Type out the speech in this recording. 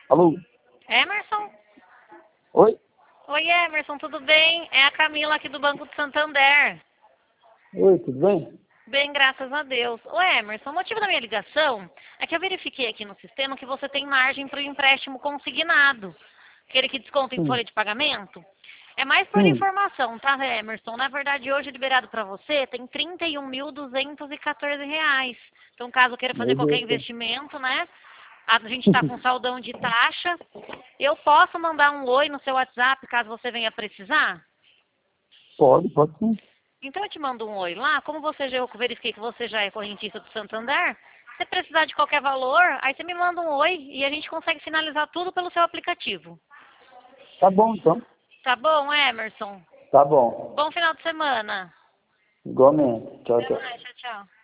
Alô? Emerson? Oi? Oi, Emerson, tudo bem? É a Camila aqui do Banco do Santander. Oi, tudo bem? Bem, graças a Deus. Ô, Emerson, o motivo da minha ligação é que eu verifiquei aqui no sistema que você tem margem para o empréstimo consignado, aquele que desconta em Sim, folha de pagamento. É mais por sim. informação, tá, Emerson? Na verdade, hoje liberado para você tem R$ 31.214. Então, caso queira fazer Meu qualquer Deus do céu. investimento, né? A gente está com saldão de taxa. Eu posso mandar um oi no seu WhatsApp caso você venha precisar? Pode sim. Então eu te mando um oi lá. Como eu verifiquei que você já é correntista do Santander, se você precisar de qualquer valor, aí você me manda um oi e a gente consegue finalizar tudo pelo seu aplicativo. Tá bom, então. Tá bom, Emerson? Tá bom. Bom final de semana. Igualmente. Tchau, Até tchau. mais, tchau, tchau.